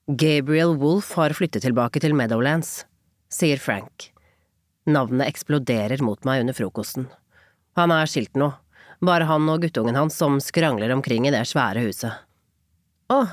Gabriel Wolf har flyttet tilbake til Meadowlands, sier Frank. Navnet eksploderer mot meg under frokosten. Han er skilt nå, bare han og guttungen hans som skrangler omkring i det svære huset. Åh!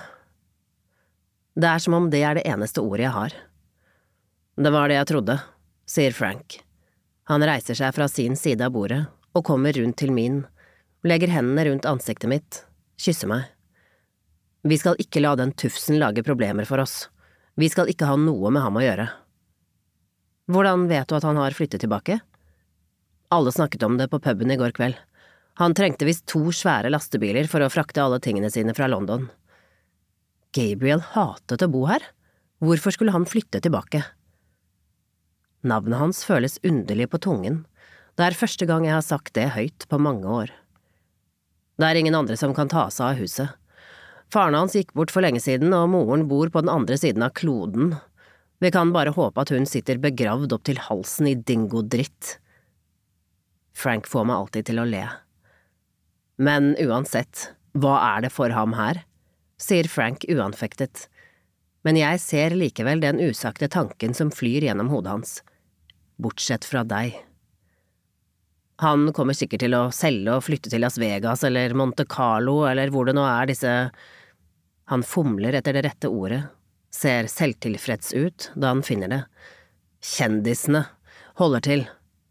Det er som om det er det eneste ordet jeg har. Det var det jeg trodde, sier Frank. Han reiser seg fra sin side av bordet og kommer rundt til min, legger hendene rundt ansiktet mitt, kysser meg. Vi skal ikke la den tufsen lage problemer for oss. Vi skal ikke ha noe med ham å gjøre. Hvordan vet du at han har flyttet tilbake? Alle snakket om det på puben i går kveld. Han trengte visst 2 svære lastebiler for å frakte alle tingene sine fra London. Gabriel hatet å bo her. Hvorfor skulle han flytte tilbake? Navnet hans føles underlig på tungen. Det er første gang jeg har sagt det høyt på mange år. Det er ingen andre som kan ta seg av huset. Faren hans gikk bort for lenge siden, og moren bor på den andre siden av kloden. Vi kan bare håpe at hun sitter begravd opp til halsen i dingodritt. Frank får meg alltid til å le. Men uansett, hva er det for ham her? Sier Frank uanfektet. Men jeg ser likevel den usagte tanken som flyr gjennom hodet hans. Bortsett fra deg. Han kommer sikkert til å selge og flytte til Las Vegas eller Monte Carlo eller hvor det nå er disse… Han fomler etter det rette ordet, ser selvtilfreds ut da han finner det. Kjendisene holder til.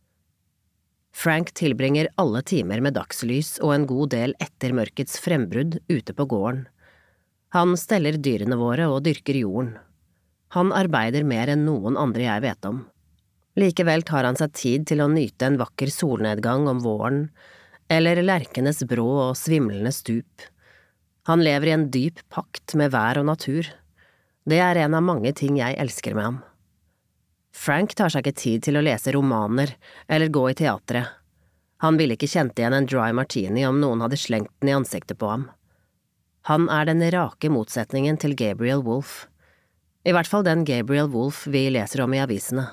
Frank tilbringer alle timer med dagslys og en god del etter mørkets frembrudd ute på gården. Han steller dyrene våre og dyrker jorden. Han arbeider mer enn noen andre jeg vet om. Likevel tar han seg tid til å nyte en vakker solnedgang om våren, eller lerkenes brå og svimlende stup. Han lever i en dyp pakt med vær og natur. Det er en av mange ting jeg elsker med ham. Frank tar seg ikke tid til å lese romaner eller gå i teatret. Han ville ikke kjent igjen en dry martini om noen hadde slengt den i ansiktet på ham. Han er den rake motsetningen til Gabriel Wolf. I hvert fall den Gabriel Wolf vi leser om i avisene.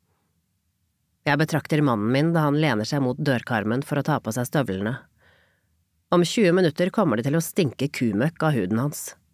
Jeg betrakter mannen min da han lener seg mot dørkarmen for å ta på seg støvlene. Om 20 minutter kommer det til å stinke kumøkk av huden hans.